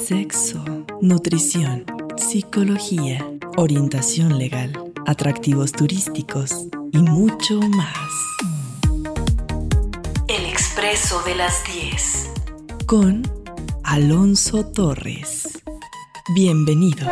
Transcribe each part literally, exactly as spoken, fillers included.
sexo, nutrición, psicología, orientación legal, atractivos turísticos y mucho más. El Expreso de las diez con Alonso Torres. Bienvenidos.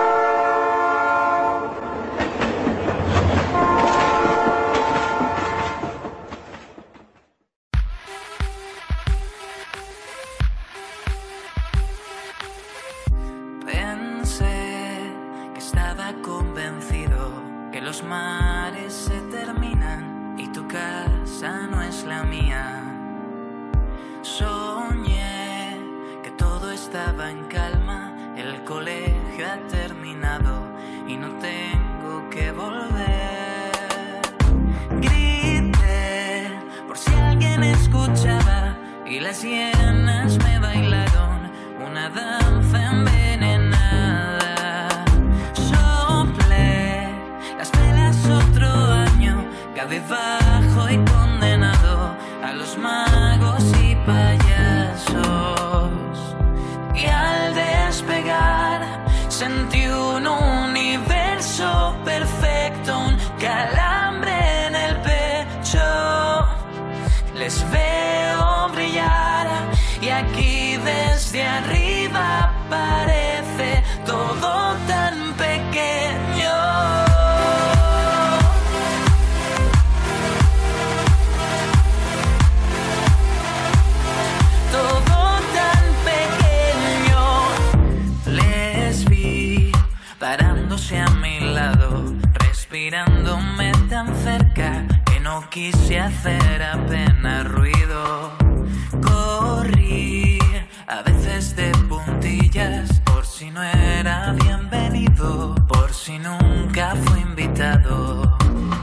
Respirándome tan cerca que no quise hacer apenas ruido. Corrí a veces de puntillas por si no era bienvenido, por si nunca fui invitado.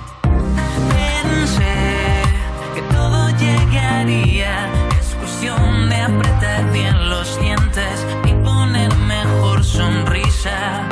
Pensé que todo llegaría, es cuestión de apretar bien los dientes y poner mejor sonrisa.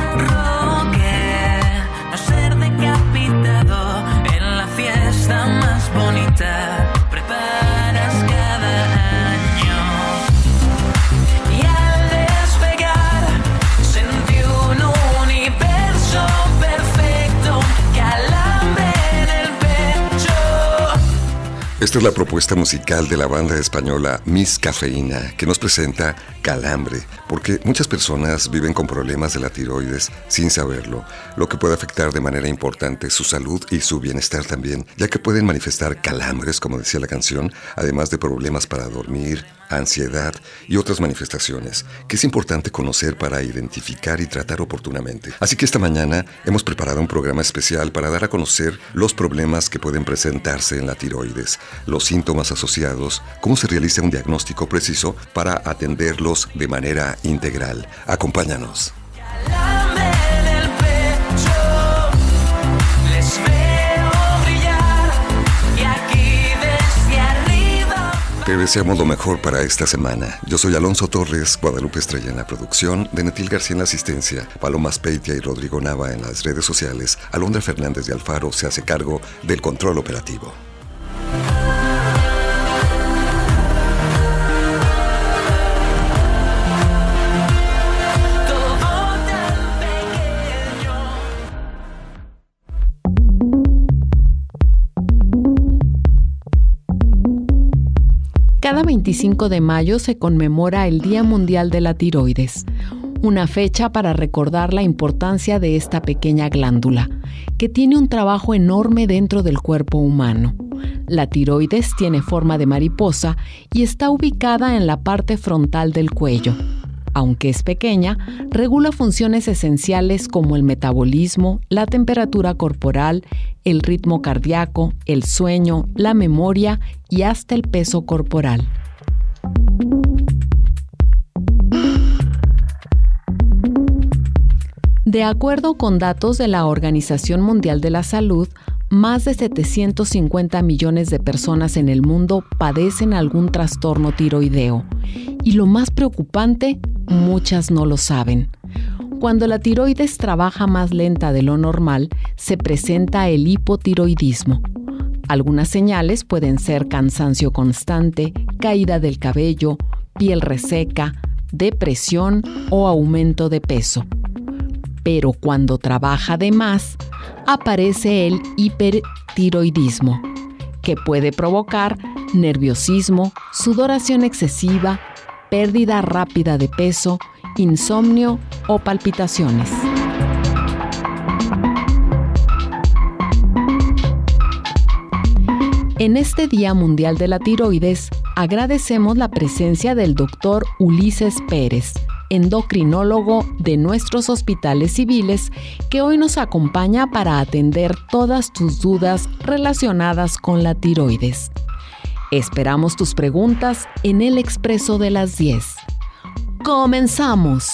En la fiesta más bonita preparas cada año. Y al despegar sentí un universo perfecto, calambre en el pecho. Esta es la propuesta musical de la banda española Miss Cafeína, que nos presenta Calambre, porque muchas personas viven con problemas de la tiroides sin saberlo, lo que puede afectar de manera importante su salud y su bienestar también, ya que pueden manifestar calambres, como decía la canción, además de problemas para dormir, ansiedad y otras manifestaciones, que es importante conocer para identificar y tratar oportunamente. Así que esta mañana hemos preparado un programa especial para dar a conocer los problemas que pueden presentarse en la tiroides, los síntomas asociados, cómo se realiza un diagnóstico preciso para atenderlos de manera integral. Acompáñanos. Te deseamos lo mejor para esta semana. Yo soy Alonso Torres, Guadalupe Estrella en la producción, Denetil García en la asistencia, Paloma Speitia y Rodrigo Nava en las redes sociales. Alondra Fernández de Alfaro se hace cargo del control operativo. Cada veinticinco de mayo se conmemora el Día Mundial de la Tiroides, una fecha para recordar la importancia de esta pequeña glándula, que tiene un trabajo enorme dentro del cuerpo humano. La tiroides tiene forma de mariposa y está ubicada en la parte frontal del cuello. Aunque es pequeña, regula funciones esenciales como el metabolismo, la temperatura corporal, el ritmo cardíaco, el sueño, la memoria y hasta el peso corporal. De acuerdo con datos de la Organización Mundial de la Salud, más de setecientos cincuenta millones de personas en el mundo padecen algún trastorno tiroideo. Y lo más preocupante, muchas no lo saben. Cuando la tiroides trabaja más lenta de lo normal, se presenta el hipotiroidismo. Algunas señales pueden ser cansancio constante, caída del cabello, piel reseca, depresión o aumento de peso. Pero cuando trabaja de más, aparece el hipertiroidismo, que puede provocar nerviosismo, sudoración excesiva, pérdida rápida de peso, insomnio o palpitaciones. En este Día Mundial de la Tiroides, agradecemos la presencia del doctor Ulises Pérez, endocrinólogo de nuestros hospitales civiles, que hoy nos acompaña para atender todas tus dudas relacionadas con la tiroides. Esperamos tus preguntas en el Expreso de las diez. ¡Comenzamos!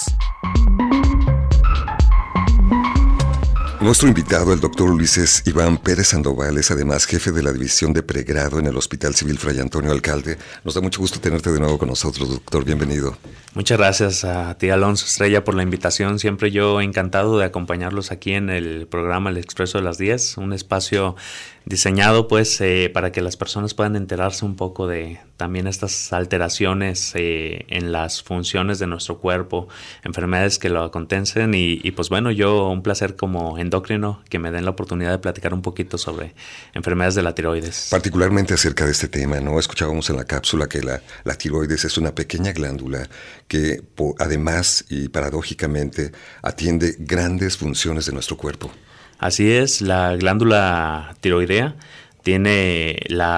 Nuestro invitado, el doctor Ulises Iván Pérez Sandoval, es además jefe de la División de Pregrado en el Hospital Civil Fray Antonio Alcalde. Nos da mucho gusto tenerte de nuevo con nosotros, doctor. Bienvenido. Muchas gracias a ti, Alonso Estrella, por la invitación. Siempre yo encantado de acompañarlos aquí en el programa El Expreso de las diez, un espacio diseñado pues eh, para que las personas puedan enterarse un poco de también estas alteraciones eh, en las funciones de nuestro cuerpo, enfermedades que lo acontecen y, y pues bueno, yo un placer como endocrino que me den la oportunidad de platicar un poquito sobre enfermedades de la tiroides. Particularmente acerca de este tema, ¿no? Escuchábamos en la cápsula que la, la tiroides es una pequeña glándula que po, además y paradójicamente atiende grandes funciones de nuestro cuerpo. Así es, la glándula tiroidea tiene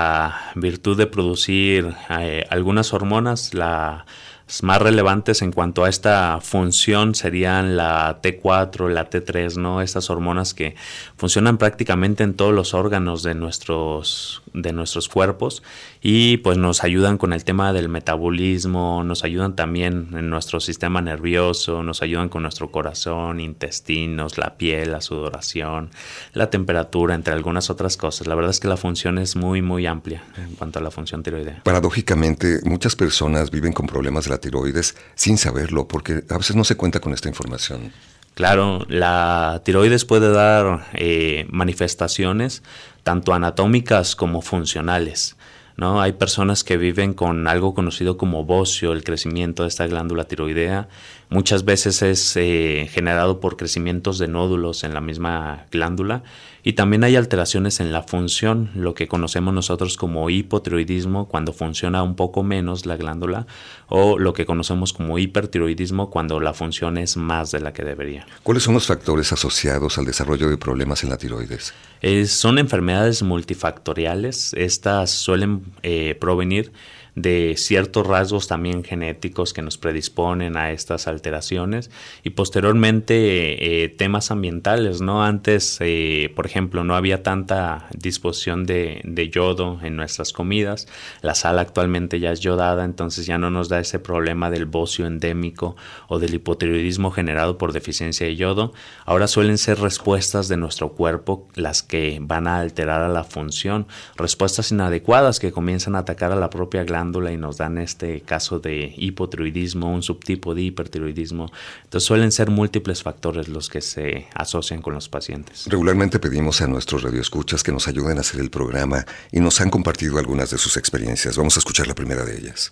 la virtud de producir eh, algunas hormonas. Las más relevantes en cuanto a esta función serían la T cuatro, la T tres, ¿no? Estas hormonas que funcionan prácticamente en todos los órganos de nuestros, de nuestros cuerpos y pues nos ayudan con el tema del metabolismo, nos ayudan también en nuestro sistema nervioso, nos ayudan con nuestro corazón, intestinos, la piel, la sudoración, la temperatura, entre algunas otras cosas. La verdad es que la función es muy, muy amplia en cuanto a la función tiroidea. Paradójicamente, muchas personas viven con problemas de la tiroides sin saberlo, porque a veces no se cuenta con esta información. Claro, la tiroides puede dar eh, manifestaciones tanto anatómicas como funcionales, ¿no? Hay personas que viven con algo conocido como bocio, el crecimiento de esta glándula tiroidea. Muchas veces es eh, generado por crecimientos de nódulos en la misma glándula y también hay alteraciones en la función, lo que conocemos nosotros como hipotiroidismo cuando funciona un poco menos la glándula o lo que conocemos como hipertiroidismo cuando la función es más de la que debería. ¿Cuáles son los factores asociados al desarrollo de problemas en la tiroides? Eh, son enfermedades multifactoriales. Estas suelen eh, provenir de ciertos rasgos también genéticos que nos predisponen a estas alteraciones y posteriormente eh, temas ambientales, ¿no? Antes, eh, por ejemplo, no había tanta disposición de, de yodo en nuestras comidas. La sal actualmente ya es yodada, entonces ya no nos da ese problema del bocio endémico o del hipotiroidismo generado por deficiencia de yodo. Ahora suelen ser respuestas de nuestro cuerpo las que van a alterar a la función, respuestas inadecuadas que comienzan a atacar a la propia glándula y nos dan este caso de hipotiroidismo, un subtipo de hipertiroidismo. Entonces suelen ser múltiples factores los que se asocian con los pacientes. Regularmente pedimos a nuestros radioescuchas que nos ayuden a hacer el programa y nos han compartido algunas de sus experiencias. Vamos a escuchar la primera de ellas.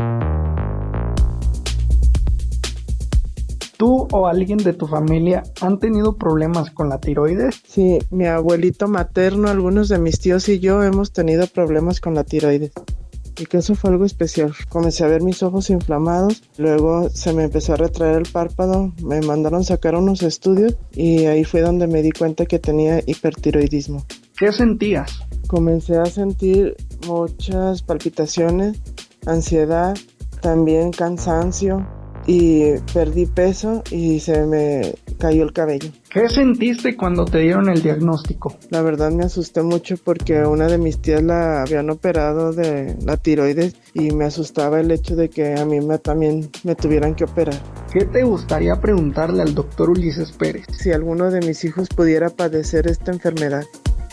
¿Tú o alguien de tu familia han tenido problemas con la tiroides? Sí, mi abuelito materno, algunos de mis tíos y yo hemos tenido problemas con la tiroides. Y que eso fue algo especial. Comencé a ver mis ojos inflamados, luego se me empezó a retraer el párpado, me mandaron sacar unos estudios y ahí fue donde me di cuenta que tenía hipertiroidismo. ¿Qué sentías? Comencé a sentir muchas palpitaciones, ansiedad, también cansancio y perdí peso y se me cayó el cabello. ¿Qué sentiste cuando te dieron el diagnóstico? La verdad me asusté mucho porque una de mis tías la habían operado de la tiroides y me asustaba el hecho de que a mí me, también me tuvieran que operar. ¿Qué te gustaría preguntarle al doctor Ulises Pérez? Si alguno de mis hijos pudiera padecer esta enfermedad.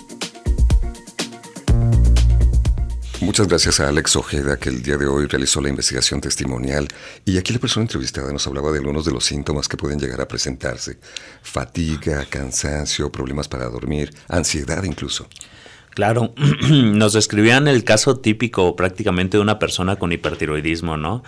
Muchas gracias a Alex Ojeda, que el día de hoy realizó la investigación testimonial. Y aquí la persona entrevistada nos hablaba de algunos de los síntomas que pueden llegar a presentarse. Fatiga, cansancio, problemas para dormir, ansiedad incluso. Claro, nos describían el caso típico prácticamente de una persona con hipertiroidismo, ¿no?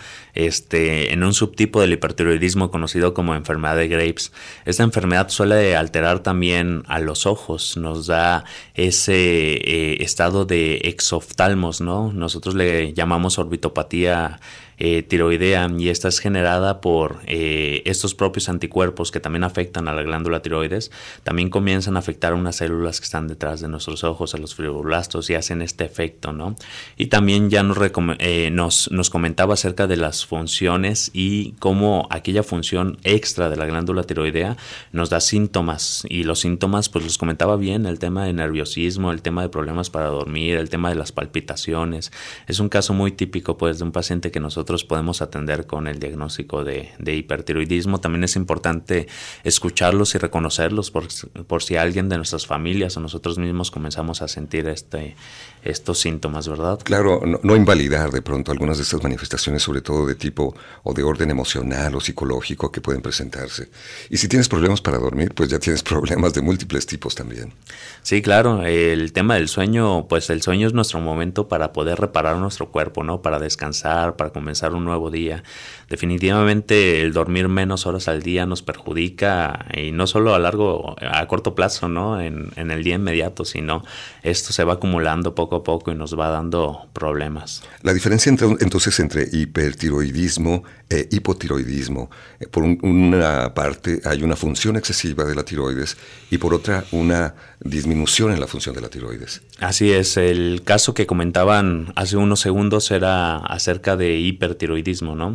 Este, en un subtipo del hipertiroidismo conocido como enfermedad de Graves. Esta enfermedad suele alterar también a los ojos, nos da ese eh, estado de exoftalmos, ¿no? Nosotros le llamamos orbitopatía Eh, tiroidea, y esta es generada por eh, estos propios anticuerpos que también afectan a la glándula tiroides. También comienzan a afectar a unas células que están detrás de nuestros ojos, a los fibroblastos, y hacen este efecto, ¿no? Y también ya nos, eh, nos, nos comentaba acerca de las funciones y cómo aquella función extra de la glándula tiroidea nos da síntomas, y los síntomas pues los comentaba bien, el tema de nerviosismo, el tema de problemas para dormir, el tema de las palpitaciones. Es un caso muy típico pues de un paciente que nosotros podemos atender con el diagnóstico de, de hipertiroidismo. También es importante escucharlos y reconocerlos por, por si alguien de nuestras familias o nosotros mismos comenzamos a sentir este, estos síntomas, ¿verdad? Claro, no, no invalidar de pronto algunas de estas manifestaciones, sobre todo de tipo o de orden emocional o psicológico que pueden presentarse. Y si tienes problemas para dormir, pues ya tienes problemas de múltiples tipos también. Sí, claro, el tema del sueño, pues el sueño es nuestro momento para poder reparar nuestro cuerpo, ¿no? Para descansar, para comenzar un nuevo día. Definitivamente el dormir menos horas al día nos perjudica, y no solo a largo, a corto plazo, ¿no? En, en el día inmediato, sino esto se va acumulando poco a poco y nos va dando problemas. La diferencia entre, entonces entre hipertiroidismo e hipotiroidismo, por un, una parte hay una función excesiva de la tiroides y por otra una disminución en la función de la tiroides. Así es, el caso que comentaban hace unos segundos era acerca de hipertiroidismo, ¿no?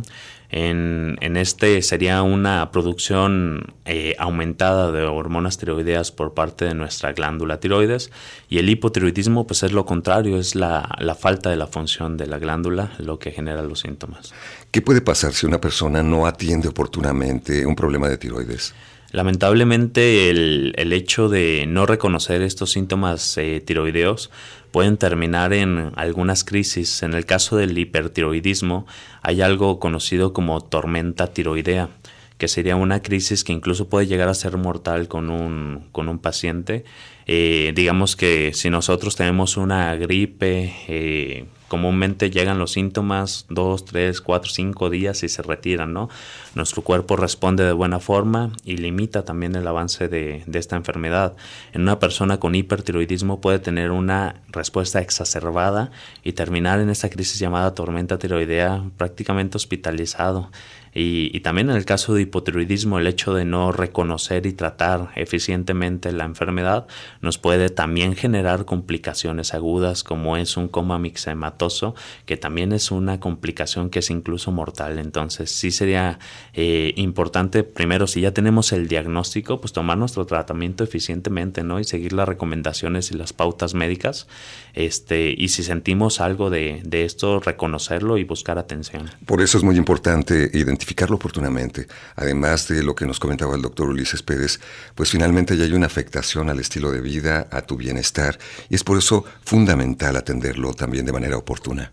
En, en este sería una producción eh, aumentada de hormonas tiroideas por parte de nuestra glándula tiroides, y el hipotiroidismo pues es lo contrario, es la, la falta de la función de la glándula lo que genera los síntomas. ¿Qué puede pasar si una persona no atiende oportunamente un problema de tiroides? Lamentablemente el, el hecho de no reconocer estos síntomas eh, tiroideos pueden terminar en algunas crisis. En el caso del hipertiroidismo hay algo conocido como tormenta tiroidea, que sería una crisis que incluso puede llegar a ser mortal con un, con un paciente. Eh, digamos que si nosotros tenemos una gripe, eh, comúnmente llegan los síntomas dos, tres, cuatro, cinco días y se retiran, ¿no? Nuestro cuerpo responde de buena forma y limita también el avance de, de esta enfermedad. En una persona con hipertiroidismo puede tener una respuesta exacerbada y terminar en esta crisis llamada tormenta tiroidea prácticamente hospitalizado. Y, y también en el caso de hipotiroidismo, el hecho de no reconocer y tratar eficientemente la enfermedad nos puede también generar complicaciones agudas, como es un coma mixematoso, que también es una complicación que es incluso mortal. Entonces sí sería eh, importante, primero, si ya tenemos el diagnóstico, pues tomar nuestro tratamiento eficientemente, ¿no? Y seguir las recomendaciones y las pautas médicas. Este, y si sentimos algo de, de esto, reconocerlo y buscar atención. Por eso es muy importante identificar identificarlo oportunamente. Además de lo que nos comentaba el doctor Ulises Pérez, pues finalmente ya hay una afectación al estilo de vida, a tu bienestar, y es por eso fundamental atenderlo también de manera oportuna.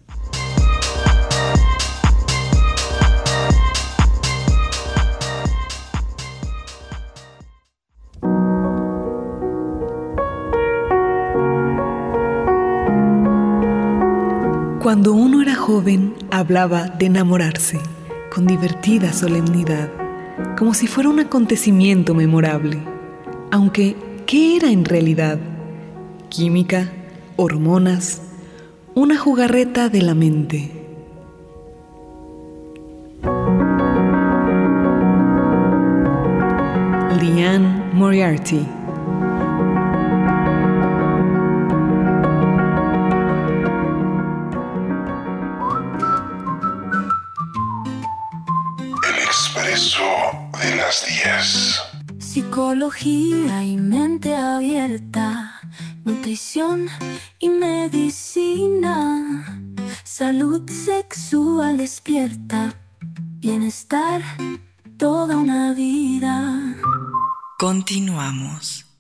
Cuando uno era joven, hablaba de enamorarse con divertida solemnidad, como si fuera un acontecimiento memorable. Aunque, ¿qué era en realidad? Química, hormonas, una jugarreta de la mente. Liane Moriarty. De las diez. Psicología y mente abierta, nutrición y medicina, salud sexual despierta, bienestar toda una vida. Continuamos.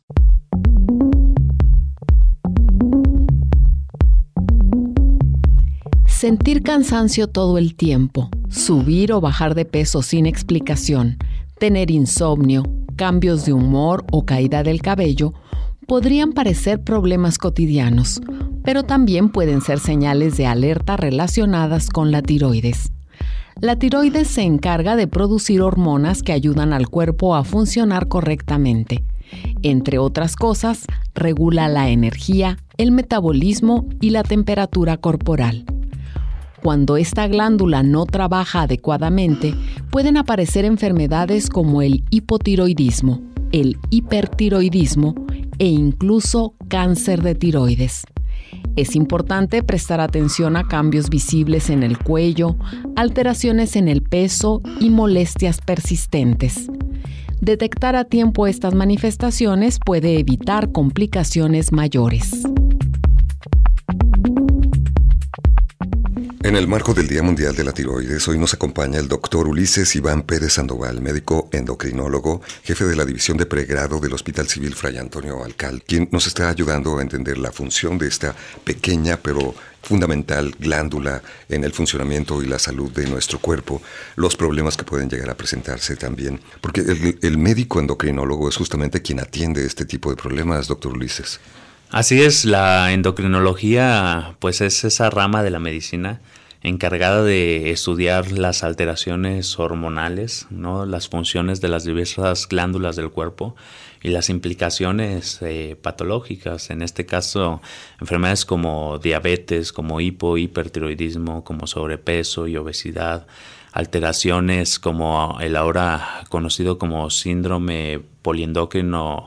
Sentir cansancio todo el tiempo, subir o bajar de peso sin explicación, tener insomnio, cambios de humor o caída del cabello podrían parecer problemas cotidianos, pero también pueden ser señales de alerta relacionadas con la tiroides. La tiroides se encarga de producir hormonas que ayudan al cuerpo a funcionar correctamente. Entre otras cosas, regula la energía, el metabolismo y la temperatura corporal. Cuando esta glándula no trabaja adecuadamente, pueden aparecer enfermedades como el hipotiroidismo, el hipertiroidismo e incluso cáncer de tiroides. Es importante prestar atención a cambios visibles en el cuello, alteraciones en el peso y molestias persistentes. Detectar a tiempo estas manifestaciones puede evitar complicaciones mayores. En el marco del Día Mundial de la Tiroides, hoy nos acompaña el doctor Ulises Iván Pérez Sandoval, médico endocrinólogo, jefe de la División de Pregrado del Hospital Civil Fray Antonio Alcal, quien nos está ayudando a entender la función de esta pequeña pero fundamental glándula en el funcionamiento y la salud de nuestro cuerpo, los problemas que pueden llegar a presentarse también. Porque el, el médico endocrinólogo es justamente quien atiende este tipo de problemas, doctor Ulises. Así es, la endocrinología pues es esa rama de la medicina encargada de estudiar las alteraciones hormonales, ¿no? Las funciones de las diversas glándulas del cuerpo y las implicaciones eh, patológicas, en este caso enfermedades como diabetes, como hipo, hipertiroidismo, como sobrepeso y obesidad, alteraciones como el ahora conocido como síndrome poliendocrino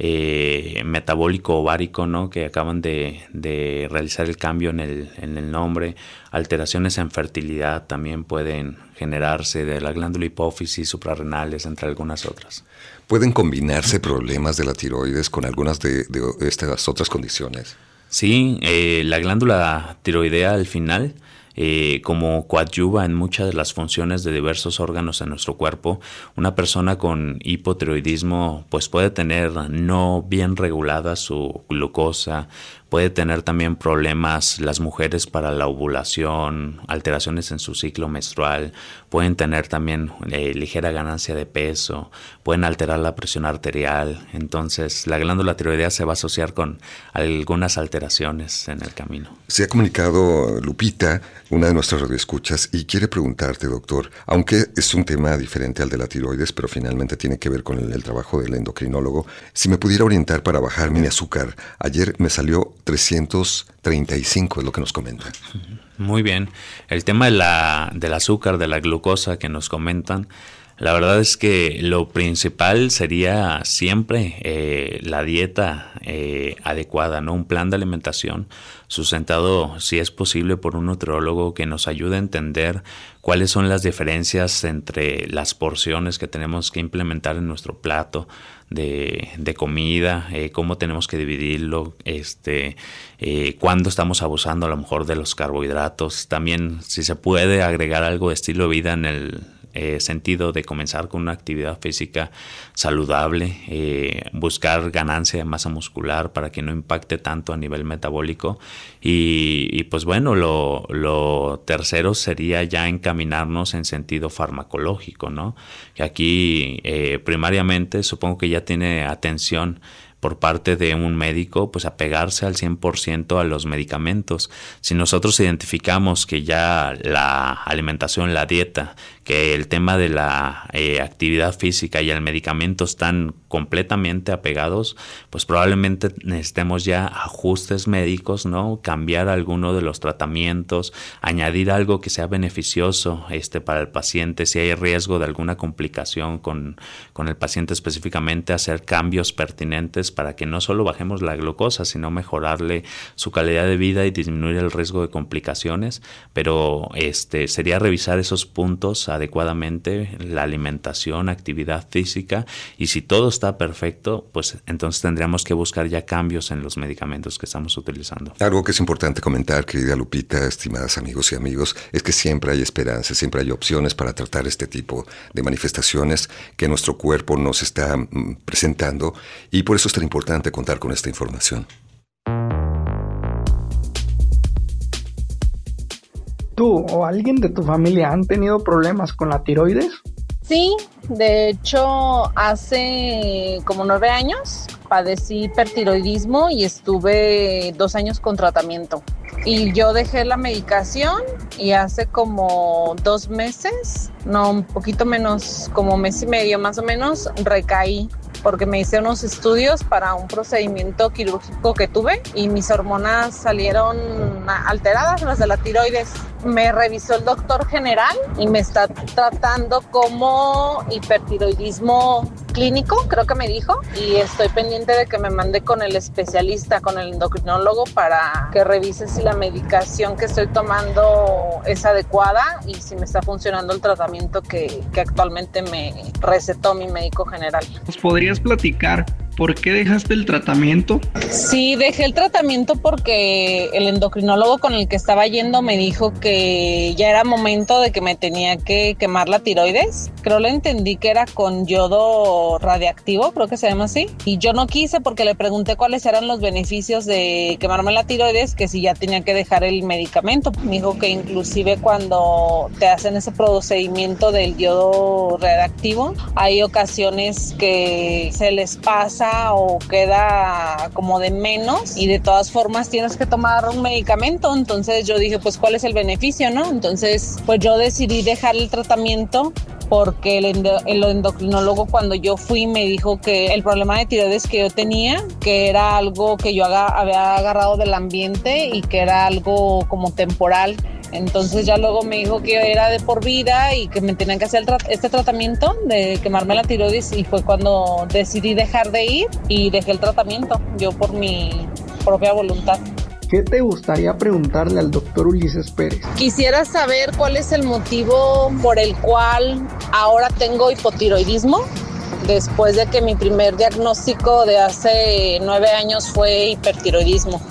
eh, metabólico ovárico, ¿no? Que acaban de, de realizar el cambio en el, en el nombre. Alteraciones en fertilidad también pueden generarse de la glándula hipófisis, suprarrenales, entre algunas otras. ¿Pueden combinarse problemas de la tiroides con algunas de, de estas otras condiciones? Sí, eh, la glándula tiroidea al final, Eh, como coadyuva en muchas de las funciones de diversos órganos en nuestro cuerpo. Una persona con hipotiroidismo pues puede tener no bien regulada su glucosa, puede tener también problemas las mujeres para la ovulación, alteraciones en su ciclo menstrual, pueden tener también eh, ligera ganancia de peso, pueden alterar la presión arterial. Entonces la glándula tiroidea se va a asociar con algunas alteraciones en el camino. Se ha comunicado Lupita, una de nuestras radioescuchas, y quiere preguntarte, doctor, aunque es un tema diferente al de la tiroides, pero finalmente tiene que ver con el, el trabajo del endocrinólogo, si me pudiera orientar para bajar mi azúcar. Ayer me salió trescientos treinta y cinco, es lo que nos comenta. Muy bien. El tema de la, del azúcar, de la glucosa que nos comentan, la verdad es que lo principal sería siempre eh, la dieta eh, adecuada, ¿no? Un plan de alimentación sustentado, si es posible, por un nutriólogo que nos ayude a entender cuáles son las diferencias entre las porciones que tenemos que implementar en nuestro plato de, de comida, eh, cómo tenemos que dividirlo, este, eh, cuándo estamos abusando a lo mejor de los carbohidratos. También, si se puede agregar algo de estilo de vida en el Eh, sentido de comenzar con una actividad física saludable, eh, buscar ganancia de masa muscular para que no impacte tanto a nivel metabólico y, y pues bueno, lo, lo tercero sería ya encaminarnos en sentido farmacológico, ¿no? Que aquí eh, primariamente supongo que ya tiene atención por parte de un médico, pues apegarse al cien por ciento a los medicamentos. Si nosotros identificamos que ya la alimentación, la dieta, que el tema de la eh, actividad física y el medicamento están completamente apegados, pues probablemente necesitemos ya ajustes médicos, ¿no? Cambiar alguno de los tratamientos, añadir algo que sea beneficioso este, para el paciente. Si hay riesgo de alguna complicación con, con el paciente específicamente, hacer cambios pertinentes para que no solo bajemos la glucosa, sino mejorarle su calidad de vida y disminuir el riesgo de complicaciones. Pero este sería revisar esos puntos adecuadamente, la alimentación, actividad física, y si todo está perfecto, pues entonces tendríamos que buscar ya cambios en los medicamentos que estamos utilizando. Algo que es importante comentar, querida Lupita, estimadas amigos y amigos, es que siempre hay esperanza, siempre hay opciones para tratar este tipo de manifestaciones que nuestro cuerpo nos está mm, presentando, y por eso es tan importante contar con esta información. ¿Tú o alguien de tu familia han tenido problemas con la tiroides? Sí, de hecho hace como nueve años padecí hipertiroidismo y estuve dos años con tratamiento. Y yo dejé la medicación y hace como dos meses, no, un poquito menos, como mes y medio más o menos, recaí porque me hice unos estudios para un procedimiento quirúrgico que tuve y mis hormonas salieron alteradas, las de la tiroides. Me revisó el doctor general y me está tratando como hipertiroidismo clínico, creo que me dijo, y estoy pendiente de que me mande con el especialista, con el endocrinólogo, para que revise si la medicación que estoy tomando es adecuada y si me está funcionando el tratamiento que, que actualmente me recetó mi médico general. ¿Nos podrías platicar por qué dejaste el tratamiento? Sí, dejé el tratamiento porque el endocrinólogo con el que estaba yendo me dijo que ya era momento de que me tenía que quemar la tiroides. Creo le entendí que era con yodo radiactivo, creo que se llama así. Y yo no quise porque le pregunté cuáles eran los beneficios de quemarme la tiroides, que si ya tenía que dejar el medicamento. Me dijo que inclusive cuando te hacen ese procedimiento del yodo radiactivo, hay ocasiones que se les pasa o queda como de menos y de todas formas tienes que tomar un medicamento. Entonces yo dije, pues ¿cuál es el beneficio, no? Entonces pues yo decidí dejar el tratamiento porque el, endo- el endocrinólogo cuando yo fui me dijo que el problema de tiroides que yo tenía, que era algo que yo aga- había agarrado del ambiente y que era algo como temporal. Entonces ya luego me dijo que era de por vida y que me tenían que hacer el tra- este tratamiento de quemarme la tiroides y fue cuando decidí dejar de ir y dejé el tratamiento, yo por mi propia voluntad. ¿Qué te gustaría preguntarle al doctor Ulises Pérez? Quisiera saber cuál es el motivo por el cual ahora tengo hipotiroidismo, después de que mi primer diagnóstico de hace nueve años fue hipertiroidismo.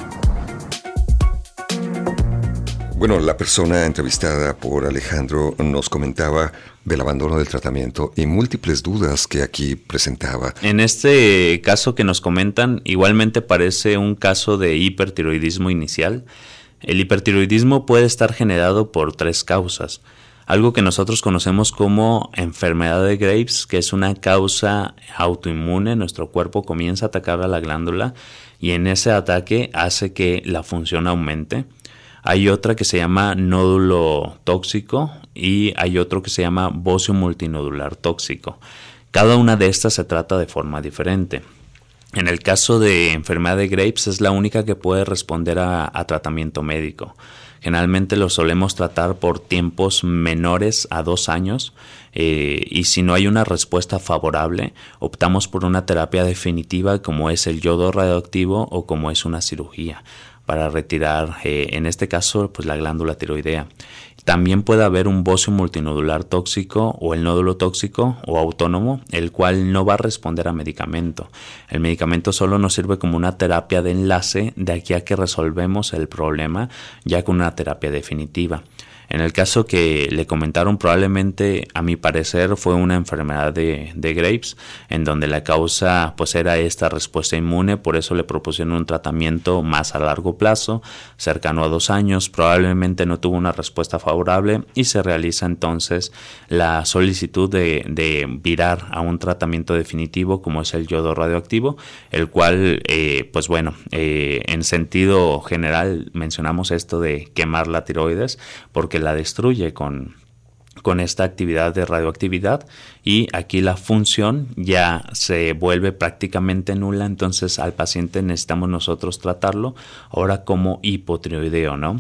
Bueno, la persona entrevistada por Alejandro nos comentaba del abandono del tratamiento y múltiples dudas que aquí presentaba. En este caso que nos comentan, igualmente parece un caso de hipertiroidismo inicial. El hipertiroidismo puede estar generado por tres causas. Algo que nosotros conocemos como enfermedad de Graves, que es una causa autoinmune. Nuestro cuerpo comienza a atacar a la glándula y en ese ataque hace que la función aumente. Hay otra que se llama nódulo tóxico y hay otro que se llama bocio multinodular tóxico. Cada una de estas se trata de forma diferente. En el caso de enfermedad de Graves es la única que puede responder a, a tratamiento médico. Generalmente lo solemos tratar por tiempos menores a dos años eh, y si no hay una respuesta favorable, optamos por una terapia definitiva como es el yodo radioactivo o como es una cirugía para retirar, eh, en este caso, pues la glándula tiroidea. También puede haber un bocio multinodular tóxico o el nódulo tóxico o autónomo, el cual no va a responder a medicamento. El medicamento solo nos sirve como una terapia de enlace de aquí a que resolvemos el problema ya con una terapia definitiva. En el caso que le comentaron, probablemente, a mi parecer, fue una enfermedad de, de Graves, en donde la causa pues era esta respuesta inmune, por eso le propusieron un tratamiento más a largo plazo, cercano a dos años, probablemente no tuvo una respuesta favorable y se realiza entonces la solicitud de, de virar a un tratamiento definitivo como es el yodo radioactivo, el cual, eh, pues bueno, eh, en sentido general mencionamos esto de quemar la tiroides, porque la destruye con, con esta actividad de radioactividad y aquí la función ya se vuelve prácticamente nula, entonces al paciente necesitamos nosotros tratarlo ahora como hipotiroideo, ¿no?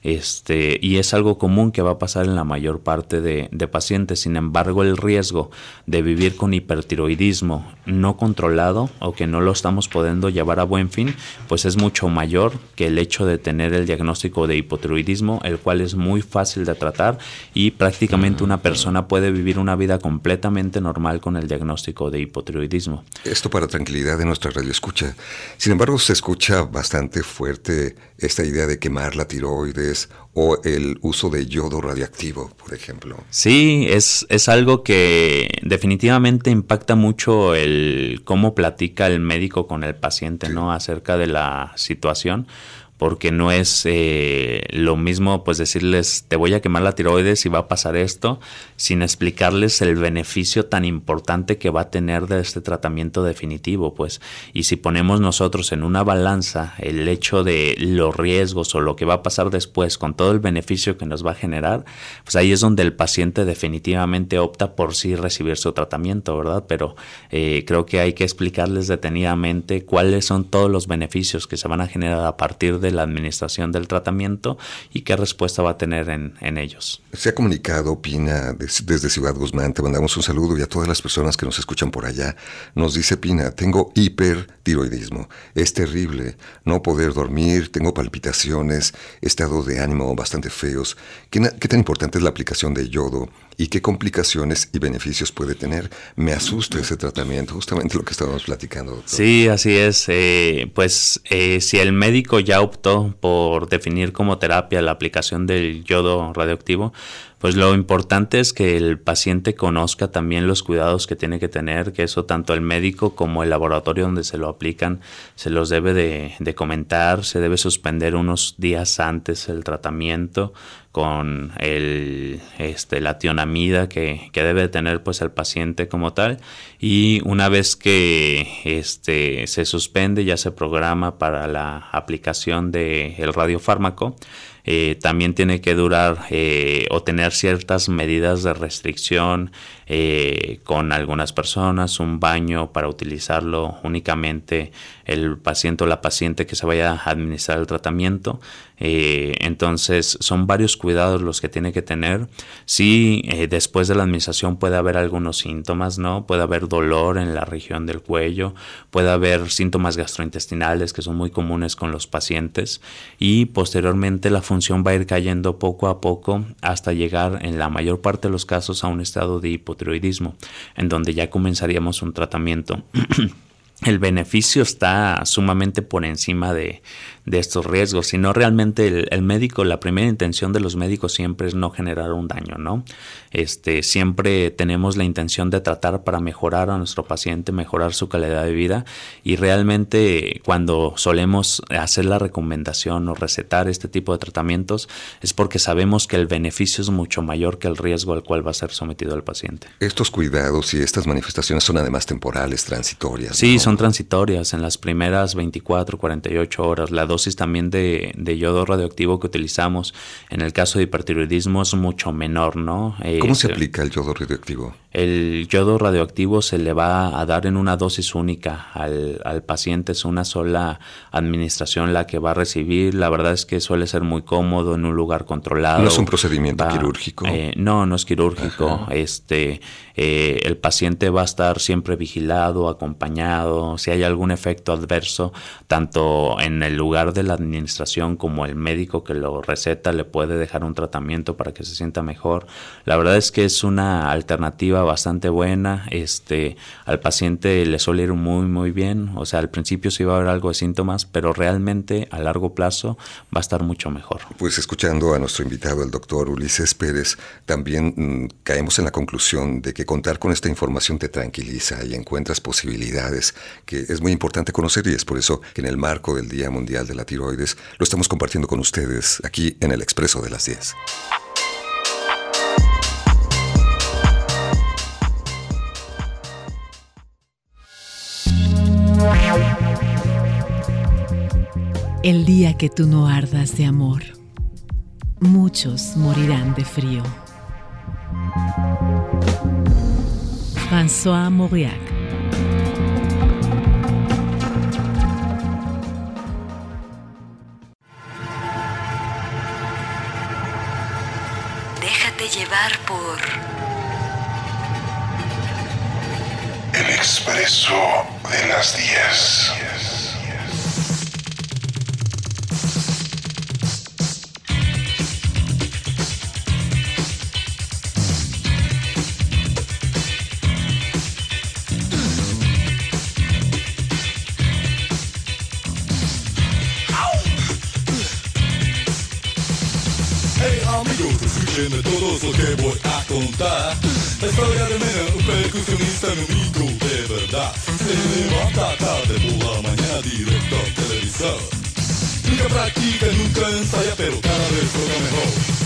Este, y es algo común que va a pasar en la mayor parte de, de pacientes. Sin embargo, el riesgo de vivir con hipertiroidismo no controlado o que no lo estamos pudiendo llevar a buen fin, pues es mucho mayor que el hecho de tener el diagnóstico de hipotiroidismo, el cual es muy fácil de tratar y prácticamente una persona puede vivir una vida completamente normal con el diagnóstico de hipotiroidismo. Esto para tranquilidad de nuestra radioescucha. Sin embargo, se escucha bastante fuerte esta idea de quemar la tiroides o el uso de yodo radiactivo, por ejemplo. Sí, es, es algo que definitivamente impacta mucho el cómo platica el médico con el paciente, sí, ¿no? Acerca de la situación. porque no es eh, lo mismo pues decirles te voy a quemar la tiroides y va a pasar esto, sin explicarles el beneficio tan importante que va a tener de este tratamiento definitivo, pues. Y si ponemos nosotros en una balanza el hecho de los riesgos o lo que va a pasar después con todo el beneficio que nos va a generar, pues ahí es donde el paciente definitivamente opta por sí recibir su tratamiento, ¿verdad? Pero eh, creo que hay que explicarles detenidamente cuáles son todos los beneficios que se van a generar a partir de de la administración del tratamiento y qué respuesta va a tener en, en ellos. Se ha comunicado Pina des, desde Ciudad Guzmán, te mandamos un saludo y a todas las personas que nos escuchan por allá. Nos dice Pina, tengo hipertiroidismo, es terrible, no poder dormir, tengo palpitaciones, estado de ánimo bastante feos. ¿Qué, qué tan importante es la aplicación de yodo y qué complicaciones y beneficios puede tener? Me asusta ese tratamiento, justamente lo que estábamos platicando, doctor. Sí, así es. Eh, pues eh, si el médico ya optó por definir como terapia la aplicación del yodo radioactivo, pues lo importante es que el paciente conozca también los cuidados que tiene que tener, que eso tanto el médico como el laboratorio donde se lo aplican se los debe de, de comentar, se debe suspender unos días antes el tratamiento con el este la tionamida que, que debe tener pues el paciente como tal, y una vez que este se suspende ya se programa para la aplicación del radiofármaco. Eh, también tiene que durar eh, o tener ciertas medidas de restricción eh, con algunas personas, un baño para utilizarlo únicamente el paciente o la paciente que se vaya a administrar el tratamiento. Eh, entonces son varios cuidados los que tiene que tener. Sí, eh, después de la administración puede haber algunos síntomas, ¿no? Puede haber dolor en la región del cuello, puede haber síntomas gastrointestinales que son muy comunes con los pacientes, y posteriormente la función va a ir cayendo poco a poco hasta llegar en la mayor parte de los casos a un estado de hipotiroidismo, en donde ya comenzaríamos un tratamiento. El beneficio está sumamente por encima de, de estos riesgos, sino realmente el, el médico, la primera intención de los médicos siempre es no generar un daño, ¿no? Este, siempre tenemos la intención de tratar para mejorar a nuestro paciente, mejorar su calidad de vida, y realmente cuando solemos hacer la recomendación o recetar este tipo de tratamientos es porque sabemos que el beneficio es mucho mayor que el riesgo al cual va a ser sometido el paciente. Estos cuidados y estas manifestaciones son además temporales, transitorias, Sí, ¿no? Son transitorias. En las primeras veinticuatro, cuarenta y ocho horas, la dosis también de, de yodo radioactivo que utilizamos en el caso de hipertiroidismo es mucho menor, ¿no? ¿Cómo eh, se aplica el yodo radioactivo? El yodo radioactivo se le va a dar en una dosis única al, al paciente, es una sola administración la que va a recibir. La verdad es que suele ser muy cómodo en un lugar controlado. ¿No es un procedimiento va, quirúrgico? Eh, no, no es quirúrgico. Ajá. Este, eh, el paciente va a estar siempre vigilado, acompañado. Si hay algún efecto adverso, tanto en el lugar de la administración como el médico que lo receta le puede dejar un tratamiento para que se sienta mejor. La verdad es que es una alternativa bastante buena. Este, al paciente le suele ir muy muy bien. O sea, al principio sí va a haber algo de síntomas, pero realmente a largo plazo va a estar mucho mejor. Pues escuchando a nuestro invitado, el doctor Ulises Pérez, también mmm, caemos en la conclusión de que contar con esta información te tranquiliza y encuentras posibilidades que es muy importante conocer, y es por eso que en el marco del Día Mundial de la Tiroides lo estamos compartiendo con ustedes aquí en el Expreso de las diez. El día que tú no ardas de amor, muchos morirán de frío. François Mauriac. Déjate llevar por El Expreso de las diez. De todo lo que voy a contar, la historia de Mena, un percusionista amigo de verdad. Se levanta tarde por la mañana directo al televisor. Nunca practica, nunca ensaya, pero cada vez juega mejor.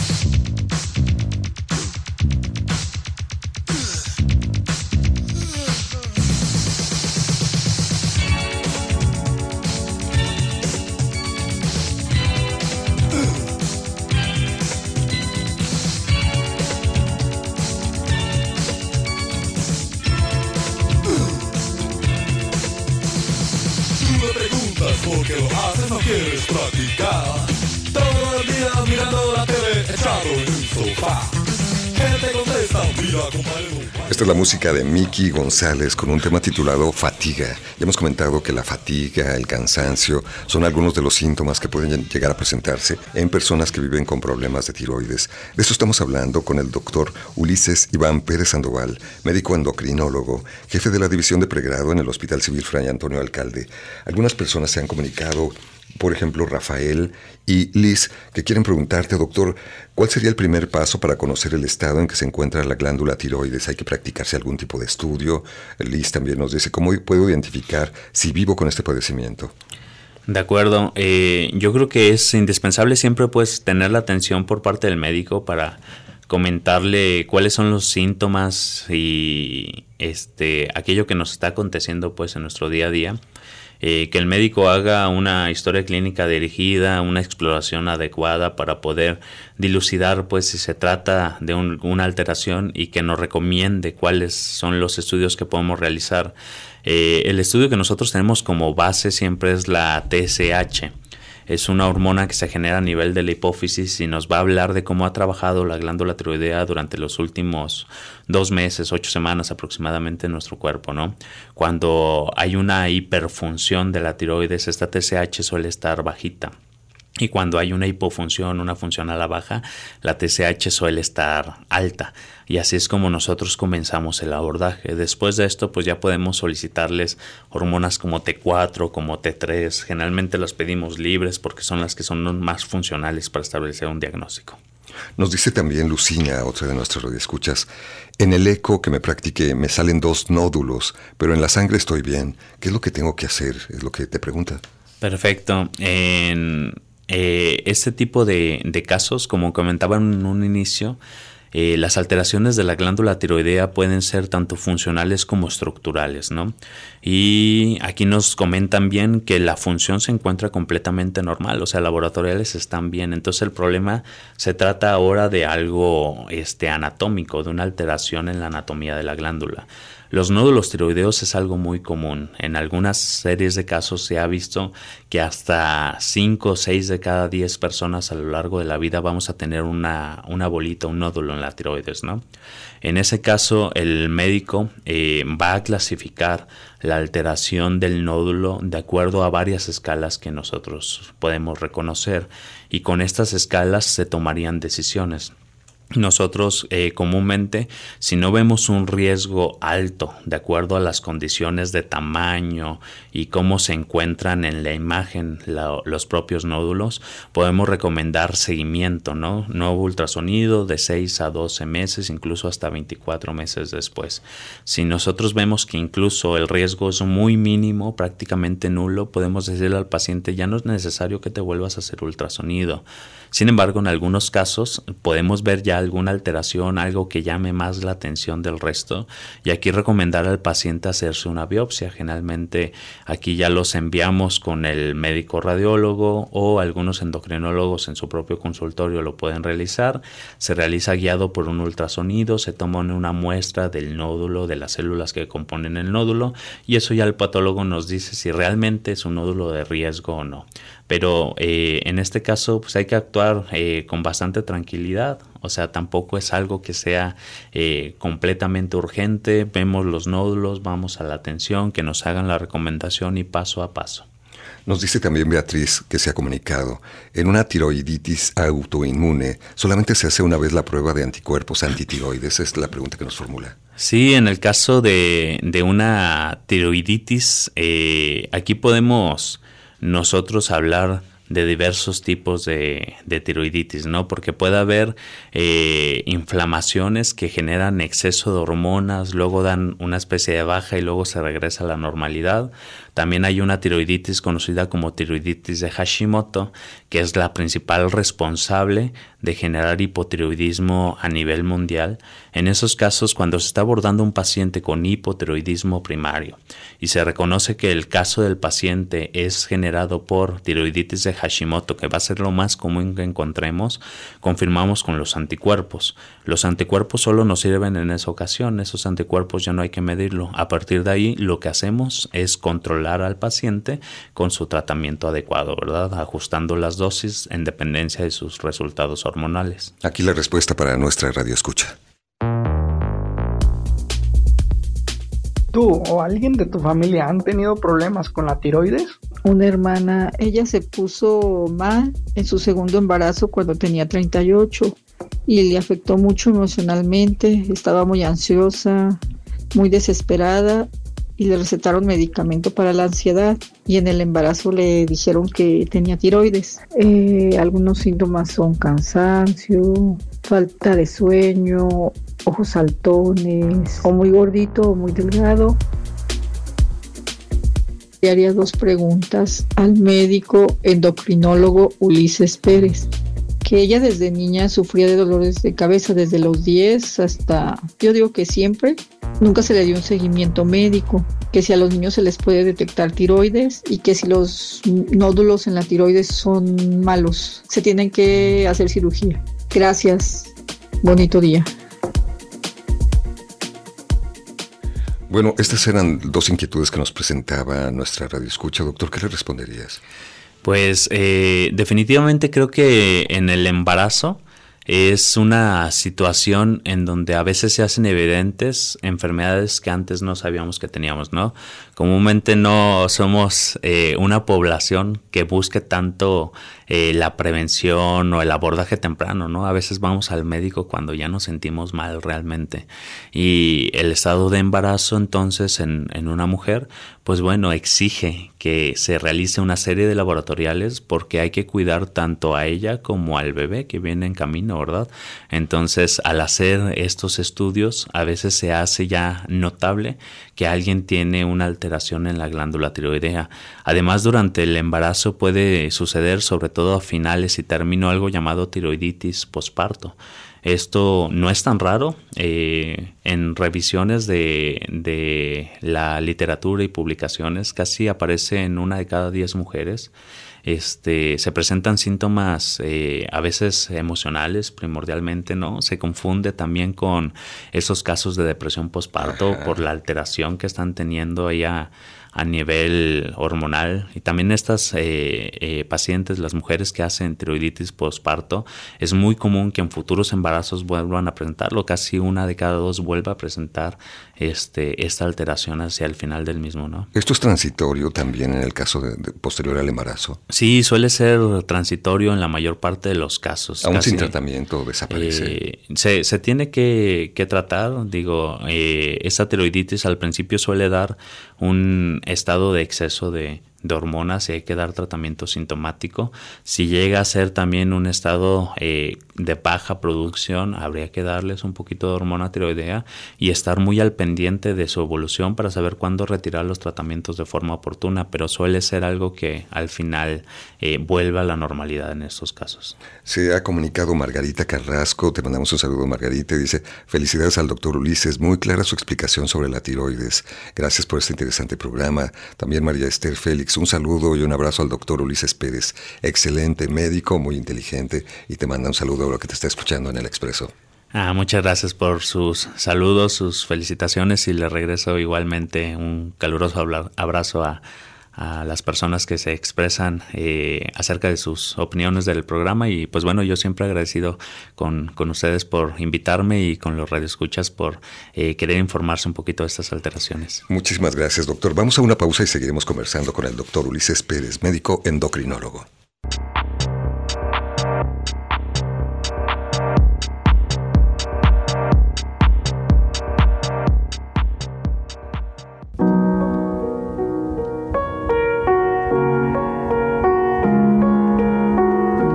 Porque lo haces, no quieres practicar. Todo el día mirando la tele, echado en un sofá. ¿Qué te contesta? Mira, compadre. Esta es la música de Miki González con un tema titulado Fatiga. Ya hemos comentado que la fatiga, el cansancio, son algunos de los síntomas que pueden llegar a presentarse en personas que viven con problemas de tiroides. De esto estamos hablando con el doctor Ulises Iván Pérez Sandoval, médico endocrinólogo, jefe de la división de pregrado en el Hospital Civil Fray Antonio Alcalde. Algunas personas se han comunicado, por ejemplo, Rafael y Liz, que quieren preguntarte, doctor, ¿cuál sería el primer paso para conocer el estado en que se encuentra la glándula tiroides? ¿Hay que practicarse algún tipo de estudio? Liz también nos dice, ¿cómo puedo identificar si vivo con este padecimiento? De acuerdo, eh, yo creo que es indispensable siempre pues tener la atención por parte del médico para comentarle cuáles son los síntomas y este aquello que nos está aconteciendo pues en nuestro día a día. Eh, que el médico haga una historia clínica dirigida, una exploración adecuada para poder dilucidar pues si se trata de un, una alteración y que nos recomiende cuáles son los estudios que podemos realizar. Eh, el estudio que nosotros tenemos como base siempre es la T S H. Es una hormona que se genera a nivel de la hipófisis y nos va a hablar de cómo ha trabajado la glándula tiroidea durante los últimos dos meses, ocho semanas aproximadamente en nuestro cuerpo, ¿no? Cuando hay una hiperfunción de la tiroides, esta T S H suele estar bajita. Y cuando hay una hipofunción, una función a la baja, la T S H suele estar alta. Y así es como nosotros comenzamos el abordaje. Después de esto, pues ya podemos solicitarles hormonas como T cuatro, como T tres. Generalmente las pedimos libres porque son las que son más funcionales para establecer un diagnóstico. Nos dice también Lucina, otra de nuestras radioescuchas, en el eco que me practiqué me salen dos nódulos, pero en la sangre estoy bien. ¿Qué es lo que tengo que hacer? Es lo que te pregunta. Perfecto. En eh, este tipo de, de casos, como comentaba en un inicio, Eh, las alteraciones de la glándula tiroidea pueden ser tanto funcionales como estructurales, ¿no? Y aquí nos comentan bien que la función se encuentra completamente normal, o sea, laboratoriales están bien. Entonces el problema se trata ahora de algo este, anatómico, de una alteración en la anatomía de la glándula. Los nódulos tiroideos es algo muy común. En algunas series de casos se ha visto que hasta cinco o seis de cada diez personas a lo largo de la vida vamos a tener una, una bolita, un nódulo en la tiroides, ¿no? En ese caso, el médico eh, va a clasificar la alteración del nódulo de acuerdo a varias escalas que nosotros podemos reconocer, y con estas escalas se tomarían decisiones. Nosotros eh, comúnmente, si no vemos un riesgo alto de acuerdo a las condiciones de tamaño y cómo se encuentran en la imagen la, los propios nódulos, podemos recomendar seguimiento, ¿no? Nuevo ultrasonido de seis a doce meses, incluso hasta veinticuatro meses después. Si nosotros vemos que incluso el riesgo es muy mínimo, prácticamente nulo, podemos decirle al paciente, ya no es necesario que te vuelvas a hacer ultrasonido. Sin embargo, en algunos casos podemos ver ya alguna alteración, algo que llame más la atención del resto, y aquí recomendar al paciente hacerse una biopsia. Generalmente aquí ya los enviamos con el médico radiólogo o algunos endocrinólogos en su propio consultorio lo pueden realizar. Se realiza guiado por un ultrasonido, se toma una muestra del nódulo, de las células que componen el nódulo, y eso ya el patólogo nos dice si realmente es un nódulo de riesgo o no. Pero eh, en este caso pues hay que actuar eh, con bastante tranquilidad, o sea, tampoco es algo que sea eh, completamente urgente. Vemos los nódulos, vamos a la atención, que nos hagan la recomendación y paso a paso. Nos dice también Beatriz, que se ha comunicado, en una tiroiditis autoinmune solamente se hace una vez la prueba de anticuerpos antitiroides. Es la pregunta que nos formula. Sí, en el caso de, de una tiroiditis, eh, aquí podemos nosotros hablar de diversos tipos de, de tiroiditis, ¿no? Porque puede haber eh, inflamaciones que generan exceso de hormonas, luego dan una especie de baja y luego se regresa a la normalidad. También hay una tiroiditis conocida como tiroiditis de Hashimoto, que es la principal responsable de generar hipotiroidismo a nivel mundial. En esos casos, cuando se está abordando un paciente con hipotiroidismo primario y se reconoce que el caso del paciente es generado por tiroiditis de Hashimoto, que va a ser lo más común que encontremos, confirmamos con los anticuerpos. Los anticuerpos solo nos sirven en esa ocasión, esos anticuerpos ya no hay que medirlo. A partir de ahí, lo que hacemos es controlar al paciente con su tratamiento adecuado, ¿verdad? Ajustando las dosis en dependencia de sus resultados hormonales. Aquí la respuesta para nuestra radioescucha. ¿Tú o alguien de tu familia han tenido problemas con la tiroides? Una hermana, ella se puso mal en su segundo embarazo cuando tenía treinta y ocho y le afectó mucho emocionalmente, estaba muy ansiosa, muy desesperada y le recetaron medicamento para la ansiedad y en el embarazo le dijeron que tenía tiroides. Eh, algunos síntomas son cansancio, falta de sueño, ojos saltones, o muy gordito o muy delgado. Le haría dos preguntas al médico endocrinólogo Ulises Pérez, que ella desde niña sufría de dolores de cabeza desde los diez hasta, yo digo que siempre. Nunca se le dio un seguimiento médico, que si a los niños se les puede detectar tiroides y que si los nódulos en la tiroides son malos, se tienen que hacer cirugía. Gracias. Bonito día. Bueno, estas eran dos inquietudes que nos presentaba nuestra radioescucha. Doctor, ¿qué le responderías? Pues eh, definitivamente creo que en el embarazo es una situación en donde a veces se hacen evidentes enfermedades que antes no sabíamos que teníamos, ¿no? Comúnmente no somos eh, una población que busque tanto eh, la prevención o el abordaje temprano, ¿no? A veces vamos al médico cuando ya nos sentimos mal realmente. Y el estado de embarazo entonces en, en una mujer, pues bueno, exige que se realice una serie de laboratoriales porque hay que cuidar tanto a ella como al bebé que viene en camino, ¿verdad? Entonces, al hacer estos estudios, a veces se hace ya notable que alguien tiene una alteración en la glándula tiroidea. Además, durante el embarazo puede suceder, sobre todo a finales y término, algo llamado tiroiditis posparto. Esto no es tan raro. Eh, en revisiones de, de la literatura y publicaciones casi aparece en una de cada diez mujeres. Este, se presentan síntomas eh, a veces emocionales primordialmente, ¿no? Se confunde también con esos casos de depresión posparto Ajá. por la alteración que están teniendo ella a nivel hormonal. Y también estas eh, eh, pacientes, las mujeres que hacen tiroiditis posparto, es muy común que en futuros embarazos vuelvan a presentarlo. Casi una de cada dos vuelve a presentar este, esta alteración hacia el final del mismo, ¿no? ¿Esto es transitorio también en el caso de, de posterior al embarazo? Sí, suele ser transitorio en la mayor parte de los casos. Aún casi, sin tratamiento desaparece. Eh, se, se tiene que, que tratar, digo, eh, esta tiroiditis al principio suele dar un estado de exceso de, de hormonas y hay que dar tratamiento sintomático. Si llega a ser también un estado eh, de baja producción, habría que darles un poquito de hormona tiroidea y estar muy al pendiente de su evolución para saber cuándo retirar los tratamientos de forma oportuna, pero suele ser algo que al final eh, vuelve a la normalidad en estos casos. Se ha comunicado Margarita Carrasco, te mandamos un saludo, Margarita, y dice: felicidades al doctor Ulises, muy clara su explicación sobre la tiroides, gracias por este interesante programa. También María Esther Félix, un saludo y un abrazo al doctor Ulises Pérez, excelente médico, muy inteligente, y te manda un saludo a lo que te está escuchando en El Expreso. Ah, muchas gracias por sus saludos, sus felicitaciones, y le regreso igualmente un caluroso abrazo a, a las personas que se expresan eh, acerca de sus opiniones del programa. Y pues bueno, yo siempre agradecido con, con ustedes por invitarme y con los radioescuchas por eh, querer informarse un poquito de estas alteraciones. Muchísimas gracias, doctor. Vamos a una pausa y seguiremos conversando con el doctor Ulises Pérez, médico endocrinólogo.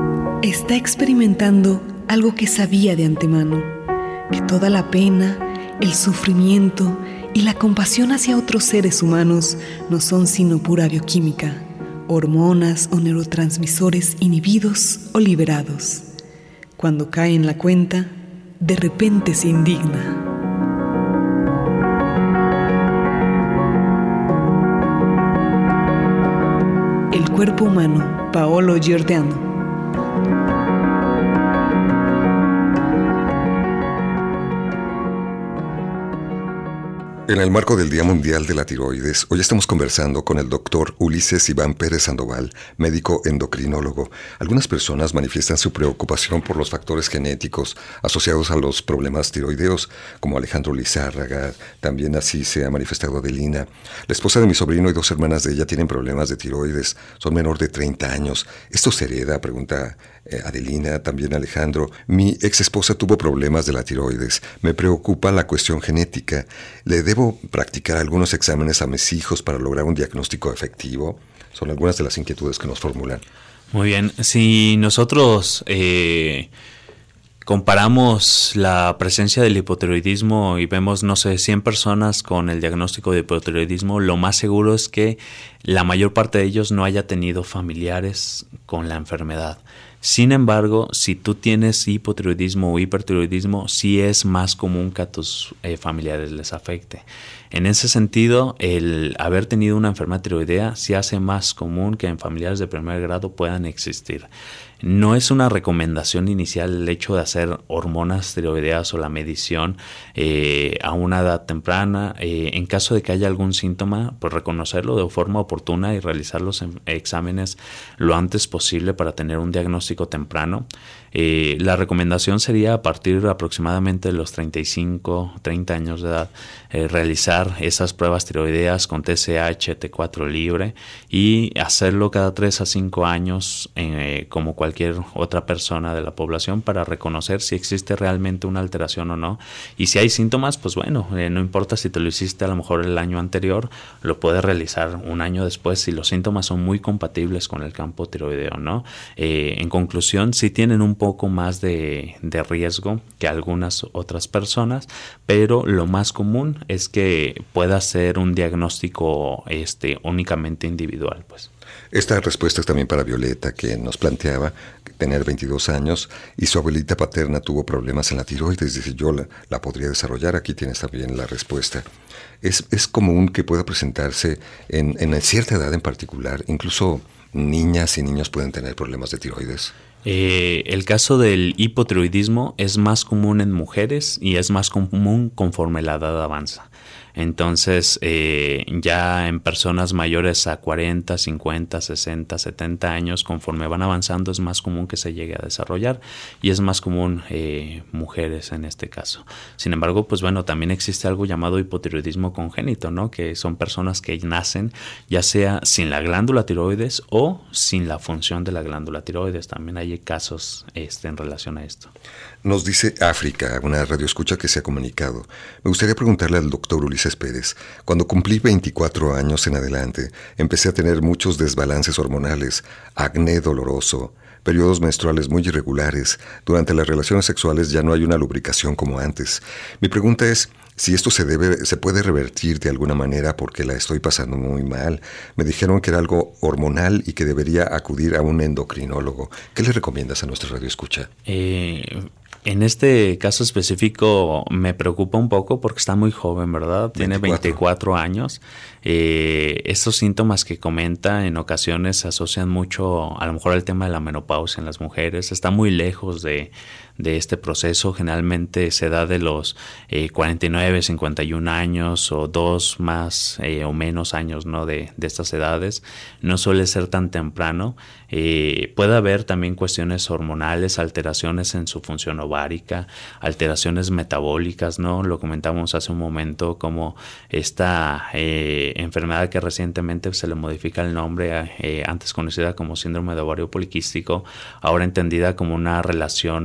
Está experimentando algo que sabía de antemano, que toda la pena El sufrimiento y la compasión hacia otros seres humanos no son sino pura bioquímica, hormonas o neurotransmisores inhibidos o liberados. Cuando cae en la cuenta, de repente se indigna. El cuerpo humano, Paolo Giordano. En el marco del Día Mundial de la Tiroides, hoy estamos conversando con el doctor Ulises Iván Pérez Sandoval, médico endocrinólogo. Algunas personas manifiestan su preocupación por los factores genéticos asociados a los problemas tiroideos, como Alejandro Lizárraga, también así se ha manifestado Adelina. La esposa de mi sobrino y dos hermanas de ella tienen problemas de tiroides, son menor de treinta años. ¿Esto se hereda?, pregunta eh, Adelina, también Alejandro. Mi ex esposa tuvo problemas de la tiroides. Me preocupa la cuestión genética. ¿Le debo practicar algunos exámenes a mis hijos para lograr un diagnóstico efectivo? Son algunas de las inquietudes que nos formulan. Muy bien, si nosotros eh, comparamos la presencia del hipotiroidismo y vemos, no sé, cien personas con el diagnóstico de hipotiroidismo, lo más seguro es que la mayor parte de ellos no haya tenido familiares con la enfermedad. Sin embargo, si tú tienes hipotiroidismo o hipertiroidismo, sí es más común que a tus eh, familiares les afecte. En ese sentido, el haber tenido una enfermedad tiroidea sí hace más común que en familiares de primer grado puedan existir. No es una recomendación inicial el hecho de hacer hormonas tiroideas o la medición eh, a una edad temprana. Eh, en caso de que haya algún síntoma, pues reconocerlo de forma oportuna y realizar los exámenes lo antes posible para tener un diagnóstico temprano. Eh, la recomendación sería a partir de aproximadamente de los treinta y cinco, treinta años de edad, eh, realizar esas pruebas tiroideas con T S H, T cuatro libre y hacerlo cada tres a cinco años eh, como cualquier otra persona de la población para reconocer si existe realmente una alteración o no. Y si hay síntomas, pues bueno, eh, no importa si te lo hiciste a lo mejor el año anterior, lo puedes realizar un año después si los síntomas son muy compatibles con el campo tiroideo, ¿no? Eh, en conclusión, si tienen un poco más de, de riesgo que algunas otras personas, pero lo más común es que pueda ser un diagnóstico este, únicamente individual, pues. Esta respuesta es también para Violeta, que nos planteaba tener veintidós años y su abuelita paterna tuvo problemas en la tiroides. Dice, yo la, la podría desarrollar. Aquí tienes también la respuesta. Es, es común que pueda presentarse en, en cierta edad en particular, incluso niñas y niños pueden tener problemas de tiroides. Eh, el caso del hipotiroidismo es más común en mujeres y es más común conforme la edad avanza. Entonces, eh, ya en personas mayores a cuarenta, cincuenta, sesenta, setenta años, conforme van avanzando, es más común que se llegue a desarrollar y es más común eh, mujeres en este caso. Sin embargo, pues bueno, también existe algo llamado hipotiroidismo congénito, ¿no? Que son personas que nacen ya sea sin la glándula tiroides o sin la función de la glándula tiroides. También hay casos este, en relación a esto. Nos dice África, una radioescucha que se ha comunicado. Me gustaría preguntarle al doctor Ulises Pérez. Cuando cumplí veinticuatro años en adelante, empecé a tener muchos desbalances hormonales, acné doloroso, periodos menstruales muy irregulares. Durante las relaciones sexuales ya no hay una lubricación como antes. Mi pregunta es si esto se debe, se puede revertir de alguna manera porque la estoy pasando muy mal. Me dijeron que era algo hormonal y que debería acudir a un endocrinólogo. ¿Qué le recomiendas a nuestra radioescucha? Eh... En este caso específico me preocupa un poco porque está muy joven, ¿verdad? Tiene veinticuatro años. Eh, estos síntomas que comenta en ocasiones se asocian mucho a lo mejor al tema de la menopausia en las mujeres. Está muy lejos de, de este proceso. Generalmente se da de los eh, cuarenta y nueve, cincuenta y un años o dos más eh, o menos años, ¿no? de, de estas edades. No suele ser tan temprano. Eh, puede haber también cuestiones hormonales, alteraciones en su función ovárica, alteraciones metabólicas, ¿no? Lo comentamos hace un momento como esta eh, enfermedad que recientemente se le modifica el nombre, eh, antes conocida como síndrome de ovario poliquístico, ahora entendida como una relación directa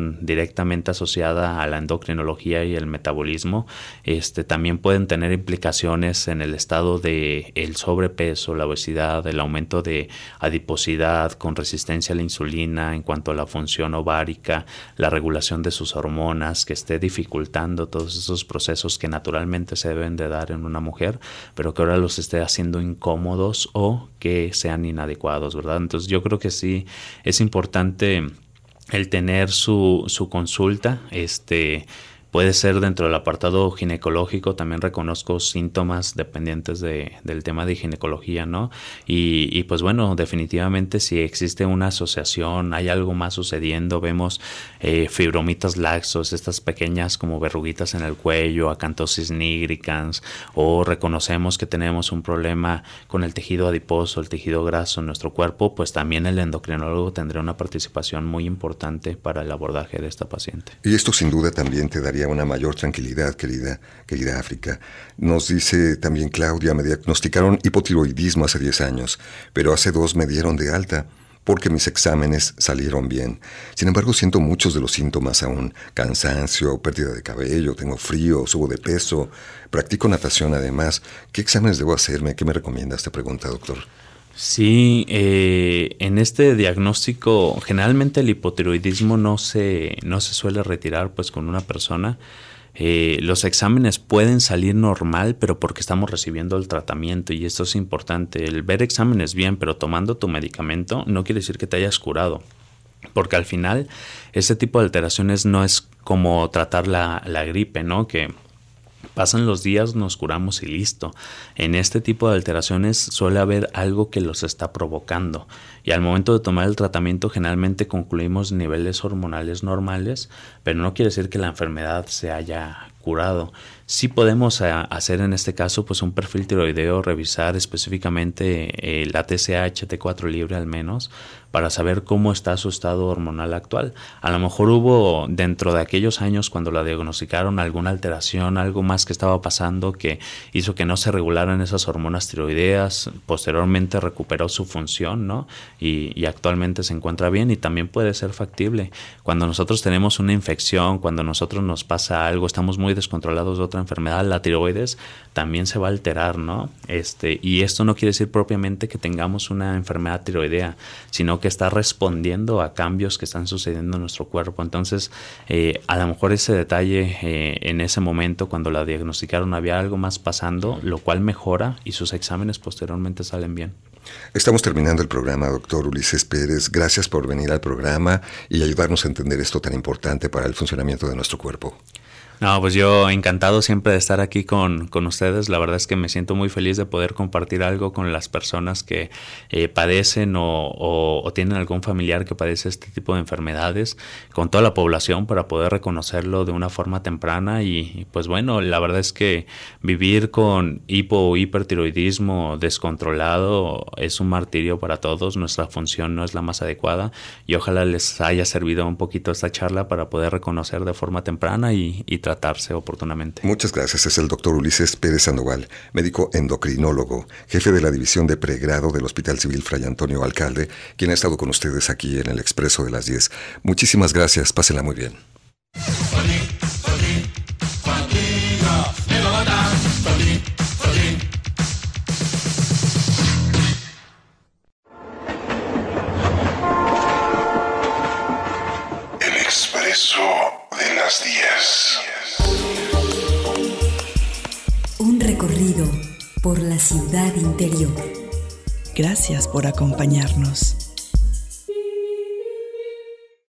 directamente asociada a la endocrinología y el metabolismo, este, también pueden tener implicaciones en el estado de el sobrepeso, la obesidad, el aumento de adiposidad con resistencia a la insulina en cuanto a la función ovárica, la regulación de sus hormonas, que esté dificultando todos esos procesos que naturalmente se deben de dar en una mujer, pero que ahora los esté haciendo incómodos o que sean inadecuados, ¿verdad? Entonces yo creo que sí es importante el tener su, su consulta, este... Puede ser dentro del apartado ginecológico, también reconozco síntomas dependientes de, del tema de ginecología, ¿no? Y, y pues bueno, definitivamente si existe una asociación, hay algo más sucediendo, vemos eh, fibromitas laxos, estas pequeñas como verruguitas en el cuello, acantosis nigricans, o reconocemos que tenemos un problema con el tejido adiposo, el tejido graso en nuestro cuerpo, pues también el endocrinólogo tendría una participación muy importante para el abordaje de esta paciente. Y esto sin duda también te daría una mayor tranquilidad, querida, querida África. Nos dice también Claudia, me diagnosticaron hipotiroidismo hace diez años, pero hace dos me dieron de alta porque mis exámenes salieron bien. Sin embargo, siento muchos de los síntomas aún: cansancio, pérdida de cabello, tengo frío, subo de peso, practico natación además. ¿Qué exámenes debo hacerme? ¿Qué me recomiendas? Te pregunta, doctor. Sí, eh, en este diagnóstico generalmente el hipotiroidismo no se, no se suele retirar pues con una persona. Eh, los exámenes pueden salir normal, pero porque estamos recibiendo el tratamiento, y esto es importante. El ver exámenes bien, pero tomando tu medicamento, no quiere decir que te hayas curado, porque al final ese tipo de alteraciones no es como tratar la, la gripe, ¿no? Que pasan los días, nos curamos y listo. En este tipo de alteraciones suele haber algo que los está provocando, y al momento de tomar el tratamiento generalmente concluimos niveles hormonales normales, pero no quiere decir que la enfermedad se haya curado. Sí podemos a, hacer en este caso pues un perfil tiroideo, revisar específicamente eh, la T S H, T cuatro libre al menos, para saber cómo está su estado hormonal actual. A lo mejor hubo dentro de aquellos años cuando la diagnosticaron alguna alteración, algo más que estaba pasando que hizo que no se regularan esas hormonas tiroideas, posteriormente recuperó su función, ¿no? Y, y actualmente se encuentra bien, y también puede ser factible. Cuando nosotros tenemos una infección, cuando a nosotros nos pasa algo, estamos muy descontrolados de otra enfermedad, la tiroides también se va a alterar, ¿no? Este, y esto no quiere decir propiamente que tengamos una enfermedad tiroidea, sino que está respondiendo a cambios que están sucediendo en nuestro cuerpo. Entonces, eh, a lo mejor ese detalle eh, en ese momento, cuando la diagnosticaron, había algo más pasando, lo cual mejora y sus exámenes posteriormente salen bien. Estamos terminando el programa, doctor Ulises Pérez. Gracias por venir al programa y ayudarnos a entender esto tan importante para el funcionamiento de nuestro cuerpo. No, pues yo encantado siempre de estar aquí con, con ustedes. La verdad es que me siento muy feliz de poder compartir algo con las personas que eh, padecen o, o, o tienen algún familiar que padece este tipo de enfermedades, con toda la población, para poder reconocerlo de una forma temprana. Y, y pues bueno, la verdad es que vivir con hipo o hipertiroidismo descontrolado es un martirio para todos. Nuestra función no es la más adecuada, y ojalá les haya servido un poquito esta charla para poder reconocer de forma temprana y, y tratarse oportunamente. Muchas gracias. Es el doctor Ulises Pérez Sandoval, médico endocrinólogo, jefe de la división de pregrado del Hospital Civil Fray Antonio Alcalde, quien ha estado con ustedes aquí en el Expreso de las diez. Muchísimas gracias. Pásenla muy bien. El Expreso de las diez. Un recorrido por la ciudad interior. Gracias por acompañarnos.